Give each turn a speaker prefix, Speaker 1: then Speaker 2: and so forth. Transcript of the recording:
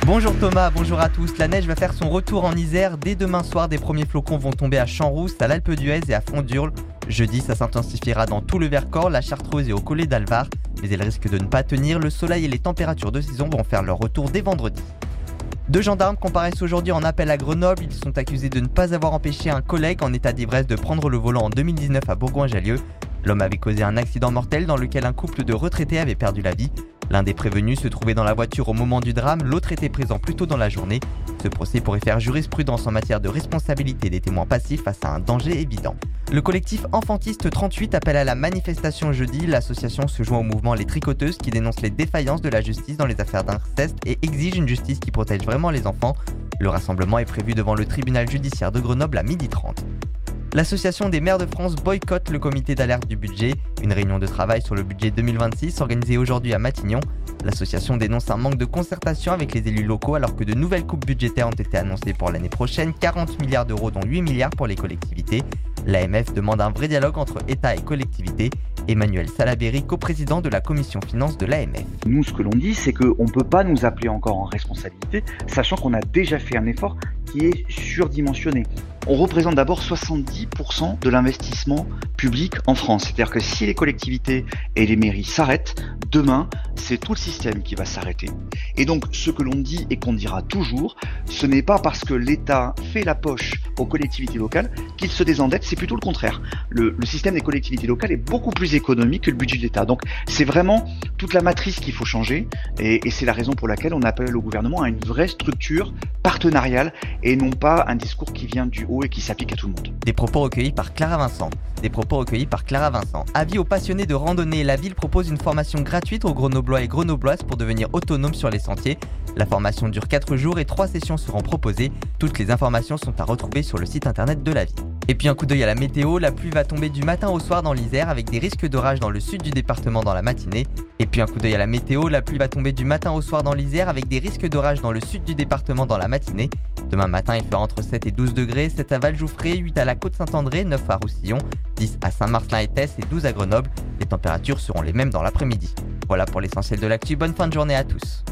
Speaker 1: Bonjour Thomas, bonjour à tous. La neige va faire son retour en Isère. Dès demain soir, des premiers flocons vont tomber à Champs-Rousses, à l'Alpe d'Huez et à Fondurle. Jeudi, ça s'intensifiera dans tout le Vercors, la Chartreuse et au Collet d'Alvar. Mais elle risque de ne pas tenir. Le soleil et les températures de saison vont faire leur retour dès vendredi. Deux gendarmes comparaissent aujourd'hui en appel à Grenoble. Ils sont accusés de ne pas avoir empêché un collègue en état d'ivresse de prendre le volant en 2019 à Bourgoin-Jallieu. L'homme avait causé un accident mortel dans lequel un couple de retraités avait perdu la vie. L'un des prévenus se trouvait dans la voiture au moment du drame, l'autre était présent plus tôt dans la journée. Ce procès pourrait faire jurisprudence en matière de responsabilité des témoins passifs face à un danger évident. Le collectif Enfantiste 38 appelle à la manifestation jeudi. L'association se joint au mouvement Les Tricoteuses qui dénonce les défaillances de la justice dans les affaires d'inceste et exige une justice qui protège vraiment les enfants. Le rassemblement est prévu devant le tribunal judiciaire de Grenoble à 12h30. L'Association des maires de France boycotte le comité d'alerte du budget. Une réunion de travail sur le budget 2026 organisée aujourd'hui à Matignon. L'association dénonce un manque de concertation avec les élus locaux alors que de nouvelles coupes budgétaires ont été annoncées pour l'année prochaine, 40 milliards d'euros dont 8 milliards pour les collectivités. L'AMF demande un vrai dialogue entre État et collectivités. Emmanuel Salaberry, coprésident de la commission finances de l'AMF.
Speaker 2: Nous, ce que l'on dit, c'est qu'on ne peut pas nous appeler encore en responsabilité, sachant qu'on a déjà fait un effort qui est surdimensionné. On représente d'abord 70% de l'investissement public en France. C'est-à-dire que si les collectivités et les mairies s'arrêtent, demain, c'est tout le système qui va s'arrêter. Et donc, ce que l'on dit et qu'on dira toujours, ce n'est pas parce que l'État fait la poche aux collectivités locales qu'il se désendette, c'est plutôt le contraire. Le système des collectivités locales est beaucoup plus économique que le budget de l'État. Donc, c'est vraiment toute la matrice qu'il faut changer et c'est la raison pour laquelle on appelle au gouvernement à une vraie structure partenariale et non pas un discours qui vient du haut et qui s'applique à tout le monde.
Speaker 1: Des propos recueillis par Clara Vincent. Avis aux passionnés de randonnée, la ville propose une formation gratuite aux Grenoblois et Grenobloises pour devenir autonomes sur les sentiers. La formation dure 4 jours et 3 sessions seront proposées. Toutes les informations sont à retrouver sur le site internet de la ville. Et puis un coup d'œil à la météo, la pluie va tomber du matin au soir dans l'Isère avec des risques d'orage dans le sud du département dans la matinée. Demain matin, il fera entre 7 et 12 degrés, 7 à Vallejouffré, 8 à la Côte-Saint-André, 9 à Roussillon, 10 à Saint-Marcelin-et-Tesse et 12 à Grenoble. Les températures seront les mêmes dans l'après-midi. Voilà pour l'essentiel de l'actu, bonne fin de journée à tous.